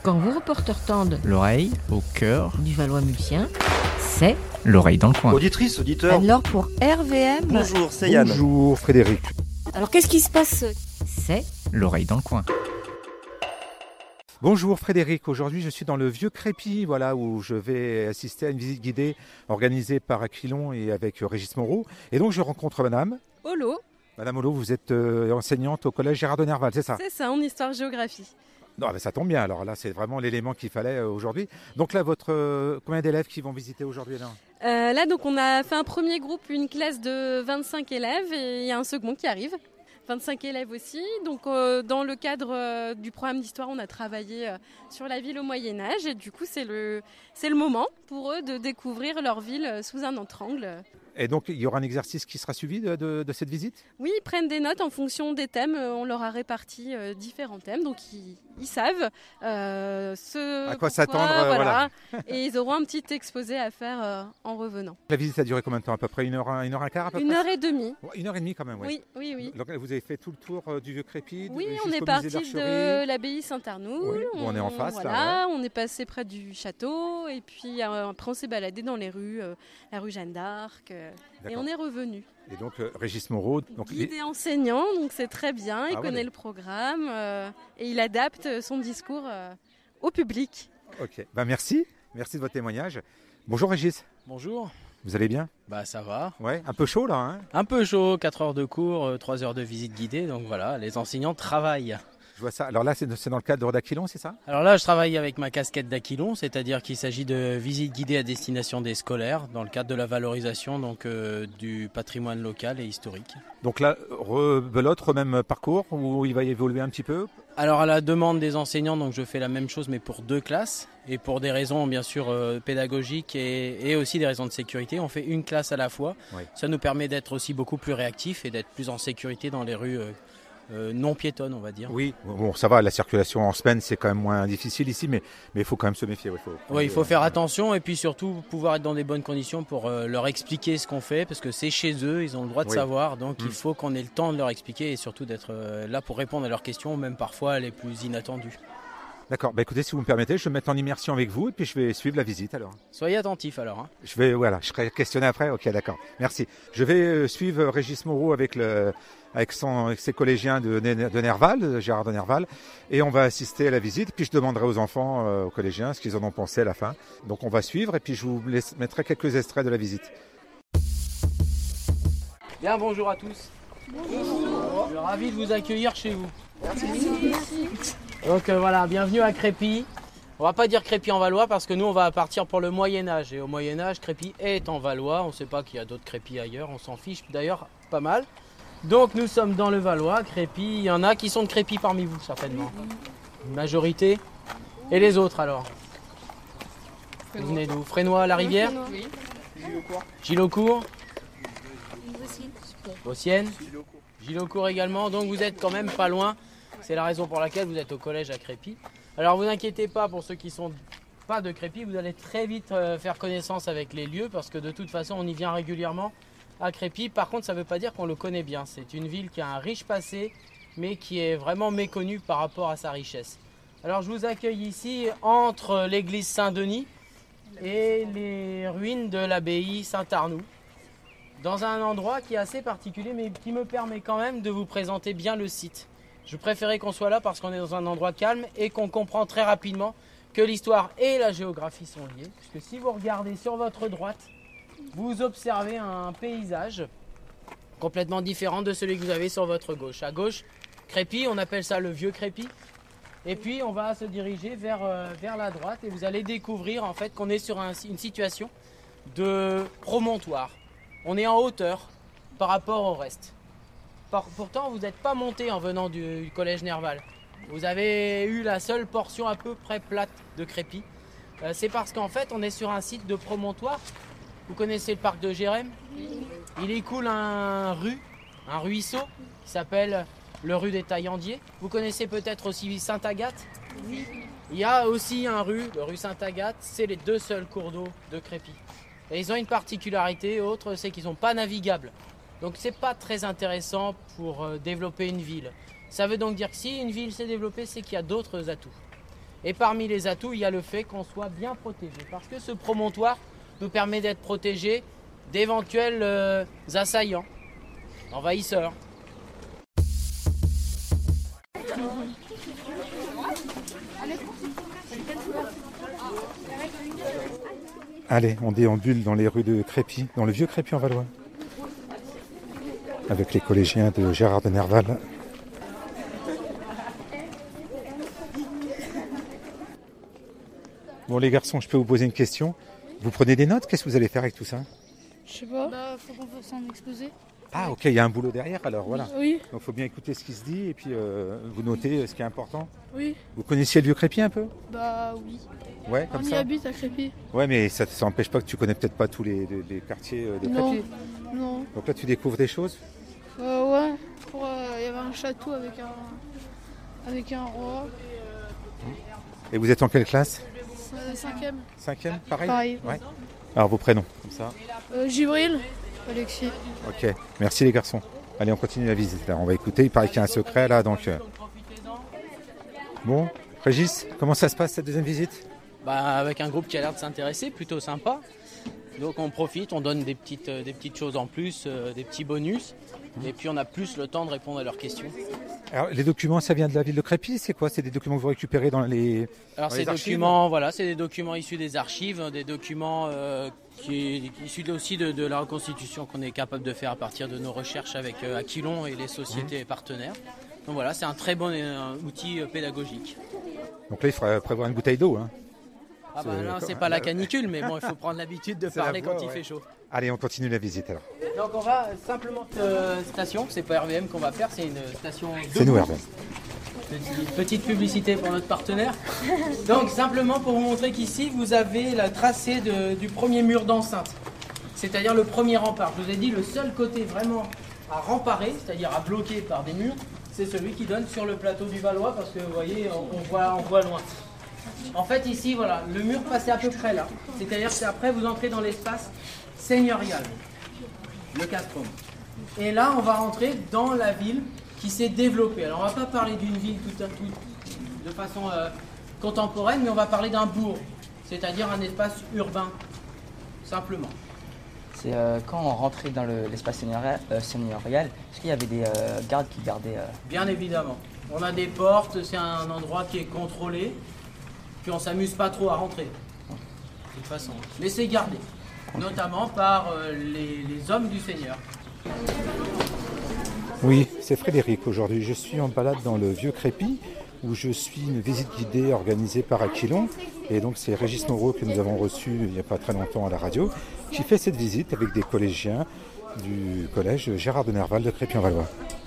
Quand vos reporters tendent l'oreille au cœur du Valois-Mulsien, c'est l'oreille dans le coin. Auditrice, auditeur. alors pour RVM. Bonjour, c'est Yann. Bonjour Frédéric. Alors qu'est-ce qui se passe? C'est L'oreille dans le coin. Bonjour Frédéric, aujourd'hui je suis dans le Vieux Crépy, voilà, où je vais assister à une visite guidée organisée par Aquilon et avec Régis Moreau. Et donc je rencontre Madame. Holo, Madame Olo, vous êtes enseignante au collège Gérard de Nerval, c'est ça? c'est ça, en histoire-géographie. Non, mais ça tombe bien, alors là c'est vraiment l'élément qu'il fallait aujourd'hui. Donc là, combien d'élèves qui vont visiter aujourd'hui là? Là, donc, on a fait un premier groupe, une classe de 25 élèves, et il y a un second qui arrive. 25 élèves aussi. Donc, dans le cadre du programme d'histoire, on a travaillé sur la ville au Moyen-Âge. Et du coup, c'est le moment pour eux de découvrir leur ville sous un autre angle. Et donc il y aura un exercice qui sera suivi de cette visite? Oui, ils prennent des notes en fonction des thèmes. On leur a réparti différents thèmes. Donc, ils savent À quoi s'attendre, voilà. Et ils auront un petit exposé à faire en revenant. La visite a duré combien de temps? À peu près une heure et quart à peu près? 1h30. Ouais, 1h30 quand même, oui. Oui. Donc vous avez fait tout le tour du Vieux Crépy? Oui, on jusqu'au est parti musée de d'Archerie. l'abbaye Saint-Arnoul. Oui, on est en face, voilà, là, on est passé près du château et puis après on s'est baladé dans les rues, la rue Jeanne d'Arc et D'accord. on est revenu. Et donc Régis Moreau, donc Guide et enseignant, donc c'est très bien, il Ah, connaît ouais. le programme et il adapte son discours au public. Ok, merci de votre témoignage. Bonjour Régis, Bonjour, vous allez bien? bah ça va. Ouais, un peu chaud là, hein? Un peu chaud, 4 heures de cours, 3 heures de visite guidée, donc voilà, les enseignants travaillent. Je vois ça. Alors là, c'est dans le cadre d'Aquilon, c'est ça? Alors là, je travaille avec ma casquette d'Aquilon, c'est-à-dire qu'il s'agit de visites guidées à destination des scolaires, dans le cadre de la valorisation donc, du patrimoine local et historique. Donc là, rebelote, même parcours, où il va évoluer un petit peu? Alors à la demande des enseignants, donc je fais la même chose mais pour 2 classes, et pour des raisons bien sûr pédagogiques et aussi des raisons de sécurité, on fait une classe à la fois. Oui. Ça nous permet d'être aussi beaucoup plus réactifs et d'être plus en sécurité dans les rues non piétonnes, on va dire. Oui, bon, ça va, la circulation en semaine, c'est quand même moins difficile ici, mais il faut quand même se méfier. Oui, il faut faire attention et puis surtout pouvoir être dans des bonnes conditions pour leur expliquer ce qu'on fait, parce que c'est chez eux, ils ont le droit de Oui. savoir, donc il faut qu'on ait le temps de leur expliquer et surtout d'être là pour répondre à leurs questions, même parfois les plus inattendues. D'accord, bah écoutez, si vous me permettez, je vais me mettre en immersion avec vous et puis je vais suivre la visite alors. Soyez attentifs alors. Hein. Je serai questionné après. Ok, d'accord. Merci. Je vais suivre Régis Moreau avec ses collégiens de Nerval, de Gérard de Nerval, et on va assister à la visite. Puis je demanderai aux enfants, aux collégiens, ce qu'ils en ont pensé à la fin. Donc on va suivre et puis je vous mettrai quelques extraits de la visite. Bien, bonjour à tous. Bonjour. Je suis ravi de vous accueillir chez vous. Merci. Donc voilà, bienvenue à Crépy. On va pas dire Crépy en Valois parce que nous on va partir pour le Moyen-Âge. Et au Moyen-Âge, Crépy est en Valois. On ne sait pas qu'il y a d'autres Crépy ailleurs, on s'en fiche d'ailleurs pas mal. Donc nous sommes dans le Valois, Crépy. Il y en a qui sont de Crépy parmi vous certainement. Une majorité. Et les autres alors? Vous venez d'où? Frénois, la rivière? Oui. Gilaucourt. Vauciennes. Gilaucourt également, donc vous êtes quand même pas loin. C'est la raison pour laquelle vous êtes au collège à Crépy. Alors vous inquiétez pas pour ceux qui sont pas de Crépy, vous allez très vite faire connaissance avec les lieux parce que de toute façon on y vient régulièrement à Crépy. Par contre ça ne veut pas dire qu'on le connaît bien. C'est une ville qui a un riche passé mais qui est vraiment méconnue par rapport à sa richesse. Alors je vous accueille ici entre l'église Saint-Denis et les ruines de l'abbaye Saint-Arnoul, dans un endroit qui est assez particulier mais qui me permet quand même de vous présenter bien le site. Je préférais qu'on soit là parce qu'on est dans un endroit calme et qu'on comprend très rapidement que l'histoire et la géographie sont liées. Puisque si vous regardez sur votre droite, vous observez un paysage complètement différent de celui que vous avez sur votre gauche. À gauche, Crépy, on appelle ça le Vieux Crépy. Et puis on va se diriger vers la droite et vous allez découvrir en fait qu'on est sur une situation de promontoire. On est en hauteur par rapport au reste. Pourtant, vous n'êtes pas monté en venant du collège Nerval. Vous avez eu la seule portion à peu près plate de Crépy. C'est parce qu'en fait, on est sur un site de promontoire. Vous connaissez le parc de Gérém? Il y coule un ruisseau qui s'appelle le rue des Taillandiers. Vous connaissez peut-être aussi Sainte-Agathe? Oui. Il y a aussi le rue Sainte-Agathe. C'est les 2 seuls cours d'eau de Crépy. Et ils ont une particularité, autre, c'est qu'ils ne sont pas navigables. Donc c'est pas très intéressant pour développer une ville. Ça veut donc dire que si une ville s'est développée, c'est qu'il y a d'autres atouts. Et parmi les atouts, il y a le fait qu'on soit bien protégé. Parce que ce promontoire nous permet d'être protégé d'éventuels assaillants, envahisseurs. Allez, on déambule dans les rues de Crépy, dans le vieux Crépy en Valois, avec les collégiens de Gérard de Nerval. Bon les garçons, je peux vous poser une question. Vous prenez des notes? Qu'est-ce que vous allez faire avec tout ça? Je sais pas. Faut qu'on fasse un exposé. Ah ok, il y a un boulot derrière alors, voilà. Oui. Donc il faut bien écouter ce qui se dit et puis vous notez ce qui est important. Oui. Vous connaissiez le vieux Crépy un peu? Bah oui. Ouais, comme On y ça. habite à Crépy. Ouais, mais ça n'empêche pas que tu connais peut-être pas tous les quartiers de Crépy. Non. Donc là tu découvres des choses? Ouais. Il y avait un château avec un roi. Et vous êtes en quelle classe? 5e. 5e, pareil? Pareil. Ouais. Alors vos prénoms, comme ça. Gibril. Alexis. Ok, merci les garçons. Allez, on continue la visite là, on va écouter, il paraît qu'il y a un secret là, donc... Bon, Régis, comment ça se passe cette deuxième visite? Avec un groupe qui a l'air de s'intéresser, plutôt sympa. Donc on profite, on donne des petites choses en plus, des petits bonus. Et puis on a plus le temps de répondre à leurs questions. Alors les documents, ça vient de la ville de Crépy, c'est quoi? C'est des documents que vous récupérez dans les... Alors ces documents, c'est des documents issus des archives, des documents issus aussi de la reconstitution qu'on est capable de faire à partir de nos recherches avec Aquilon et les sociétés partenaires. Donc voilà, c'est un très bon outil pédagogique. Donc là, il faudrait prévoir une bouteille d'eau. Hein. Non, c'est pas la canicule, mais bon, il faut prendre l'habitude de parler quand il fait chaud. Allez, on continue la visite alors. Donc on va simplement station, c'est pas RVM qu'on va faire, c'est une station. C'est nous RVM. Petite publicité pour notre partenaire. Donc simplement pour vous montrer qu'ici vous avez la tracée du premier mur d'enceinte, c'est-à-dire le premier rempart. Je vous ai dit le seul côté vraiment à remparer, c'est-à-dire à bloquer par des murs, c'est celui qui donne sur le plateau du Valois parce que vous voyez on voit loin. En fait ici voilà, le mur passait à peu près là, c'est-à-dire qu'après vous entrez dans l'espace seigneurial, le castrum. Et là on va rentrer dans la ville qui s'est développée. Alors on ne va pas parler d'une ville tout de façon contemporaine, mais on va parler d'un bourg, c'est-à-dire un espace urbain, simplement. C'est quand on rentrait dans l'espace seigneurial, est-ce qu'il y avait des gardes qui gardaient Bien évidemment. On a des portes, c'est un endroit qui est contrôlé, puis on ne s'amuse pas trop à rentrer, de toute façon. Mais c'est gardé, notamment par les hommes du Seigneur. Oui, c'est Frédéric aujourd'hui. Je suis en balade dans le vieux Crépy où je suis une visite guidée organisée par Aquilon. Et donc c'est Régis Moreau que nous avons reçu il n'y a pas très longtemps à la radio qui fait cette visite avec des collégiens du collège Gérard de Nerval de Crépy-en-Valois.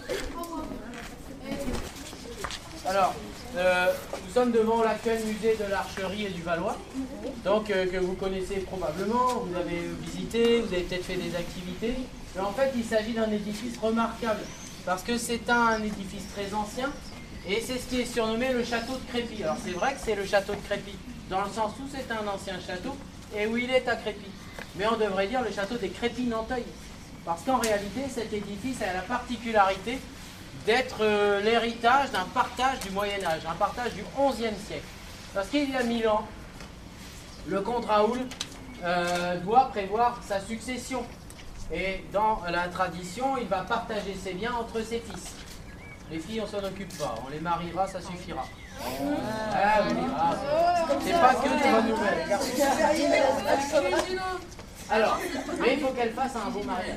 Alors, nous sommes devant l'actuel musée de l'archerie et du Valois, donc que vous connaissez probablement, vous avez visité, vous avez peut-être fait des activités. Mais en fait, il s'agit d'un édifice remarquable, parce que c'est un édifice très ancien, et c'est ce qui est surnommé le château de Crépy. Alors c'est vrai que c'est le château de Crépy, dans le sens où c'est un ancien château, et où il est à Crépy. Mais on devrait dire le château des Crépy-Nanteuil, parce qu'en réalité, cet édifice a la particularité d'être l'héritage d'un partage du Moyen-Âge, un partage du XIe siècle. Parce qu'il y a 1000 ans, le comte Raoul doit prévoir sa succession. Et dans la tradition, il va partager ses biens entre ses fils. Les filles, on s'en occupe pas, on les mariera, ça suffira. Ah oui, c'est pas que des bonnes nouvelles. Alors, mais il faut qu'elle fasse un beau mariage.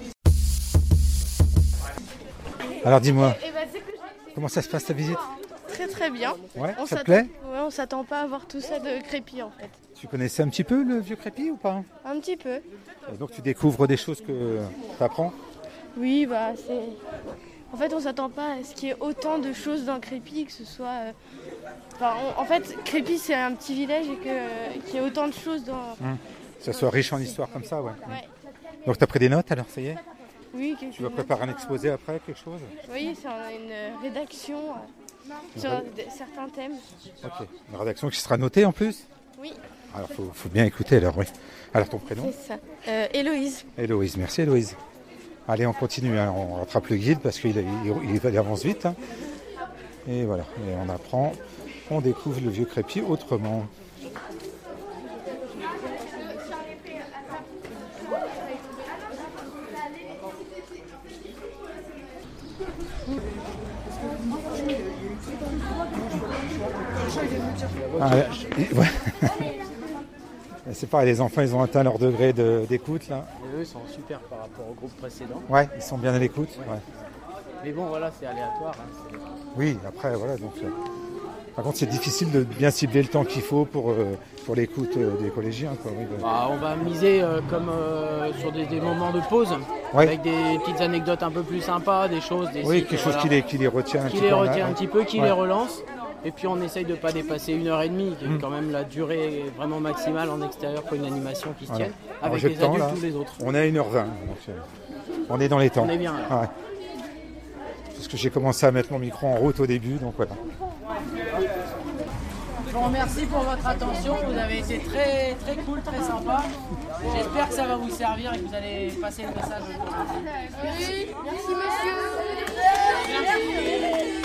Alors dis-moi, comment ça se passe ta visite? Très très bien. Ouais, ça te plaît? Ouais, on s'attend pas à voir tout ça de Crépy en fait. Tu connaissais un petit peu le vieux Crépy ou pas? Un petit peu. Et donc tu découvres des choses que tu apprends? Oui, c'est... En fait, on s'attend pas à ce qu'il y ait autant de choses dans Crépy, que ce soit... En fait, Crépy, c'est un petit village et qu'il y ait autant de choses dans... Que ça soit riche en histoire comme ça, ouais. Ouais. Donc tu as pris des notes alors, ça y est? Oui, Tu vas préparer un exposé après, quelque chose? Oui, c'est une rédaction sur certains thèmes. Ok, une rédaction qui sera notée en plus? Oui. Alors faut bien écouter alors, oui. Alors ton prénom? C'est ça. Héloïse. Héloïse, merci Héloïse. Allez, on continue, hein. On rattrape le guide parce qu'il avance vite. Hein. Et voilà, et on apprend on découvre le vieux Crépy autrement. Ouais. C'est pareil, les enfants, ils ont atteint leur degré d'écoute là. Et eux, ils sont super par rapport au groupe précédent. Ouais, ils sont bien à l'écoute. Ouais. Ouais. Mais bon, voilà, c'est aléatoire. Hein, oui, après, voilà. Donc, par contre, c'est difficile de bien cibler le temps qu'il faut pour l'écoute des collégiens. Quoi, oui, on va miser sur des moments de pause, avec des petites anecdotes un peu plus sympas, des choses, des oui, sites, quelque chose qui les retient un petit peu, qui les relance. Et puis on essaye de ne pas dépasser 1h30, qui est quand même la durée vraiment maximale en extérieur pour une animation qui se tienne, avec les adultes ou les autres. On est à 1h20, donc on est dans les temps. On est bien là. Ouais. Parce que j'ai commencé à mettre mon micro en route au début, donc voilà. Je vous remercie pour votre attention, vous avez été très, très cool, très sympa. J'espère que ça va vous servir et que vous allez passer le message. Oui, merci monsieur. Merci.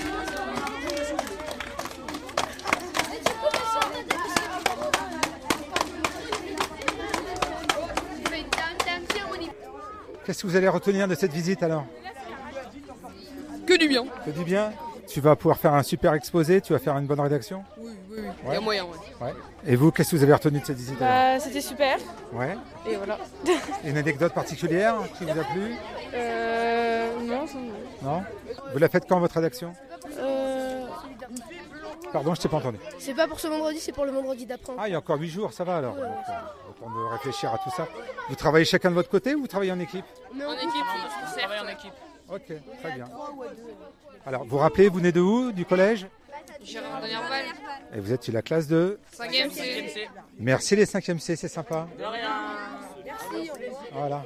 Qu'est-ce que vous allez retenir de cette visite alors? Que du bien. Que du bien. Tu vas pouvoir faire un super exposé, tu vas faire une bonne rédaction? Oui, il y a moyen. Ouais. Et vous, qu'est-ce que vous avez retenu de cette visite? C'était super. Ouais. Et voilà. Une anecdote particulière qui vous a plu? Non. Non. Vous la faites quand votre rédaction? Pardon, je t'ai pas entendu. C'est pas pour ce vendredi, c'est pour le vendredi d'après. Ah, il y a encore 8 jours, ça va alors. Donc, le temps de réfléchir à tout ça. Vous travaillez chacun de votre côté ou vous travaillez en équipe? En équipe, on travaille en équipe. Ok, très bien. Alors, vous rappelez, vous venez de où? Du collège? Gérard de Nerval. Et vous êtes sur la classe de 5e C. Merci les 5e C, c'est sympa. De rien. Merci. Voilà.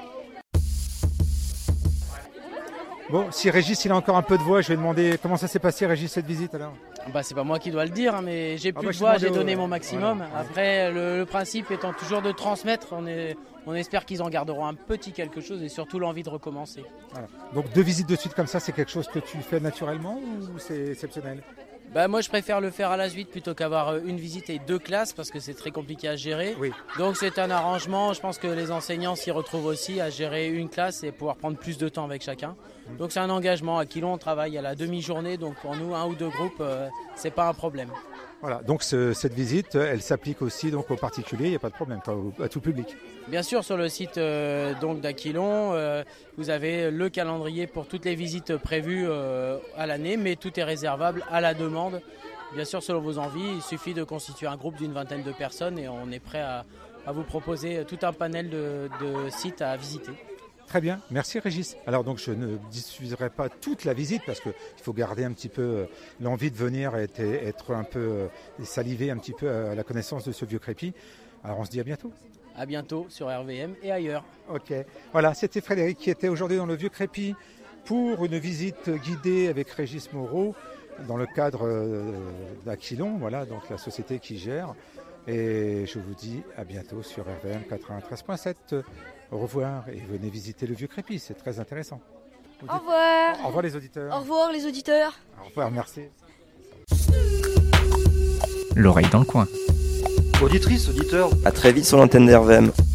Bon, si Régis il a encore un peu de voix, je vais demander comment ça s'est passé Régis cette visite alors. C'est pas moi qui dois le dire, hein, mais j'ai plus de voix, j'ai donné mon maximum. Voilà. Après, le principe étant toujours de transmettre, on espère qu'ils en garderont un petit quelque chose et surtout l'envie de recommencer. Voilà. Donc 2 visites de suite comme ça, c'est quelque chose que tu fais naturellement ou c'est exceptionnel? Moi je préfère le faire à la suite plutôt qu'avoir une visite et 2 classes parce que c'est très compliqué à gérer. Oui. Donc c'est un arrangement, je pense que les enseignants s'y retrouvent aussi à gérer une classe et pouvoir prendre plus de temps avec chacun. Donc c'est un engagement. À Quilon on travaille à la demi-journée, donc pour nous 1 ou 2 groupes c'est pas un problème. Voilà, donc cette visite, elle s'applique aussi donc aux particuliers, il n'y a pas de problème, à tout public. Bien sûr, sur le site d'Aquilon, vous avez le calendrier pour toutes les visites prévues à l'année, mais tout est réservable à la demande. Bien sûr, selon vos envies, il suffit de constituer un groupe d'une 20aine de personnes et on est prêt à vous proposer tout un panel de sites à visiter. Très bien, merci Régis. Alors donc je ne diffuserai pas toute la visite parce qu'il faut garder un petit peu l'envie de venir et être un peu saliver un petit peu à la connaissance de ce vieux Crépy. Alors on se dit à bientôt. À bientôt sur RVM et ailleurs. Ok, voilà, c'était Frédéric qui était aujourd'hui dans le vieux Crépy pour une visite guidée avec Régis Moreau dans le cadre d'Aquilon, voilà, donc la société qui gère. Et je vous dis à bientôt sur RVM 93.7. Au revoir et venez visiter le vieux Crépy, c'est très intéressant. Au revoir. Au revoir les auditeurs. Au revoir les auditeurs. Au revoir, merci. L'oreille dans le coin. Auditrice, auditeur, à très vite sur l'antenne d'RVM.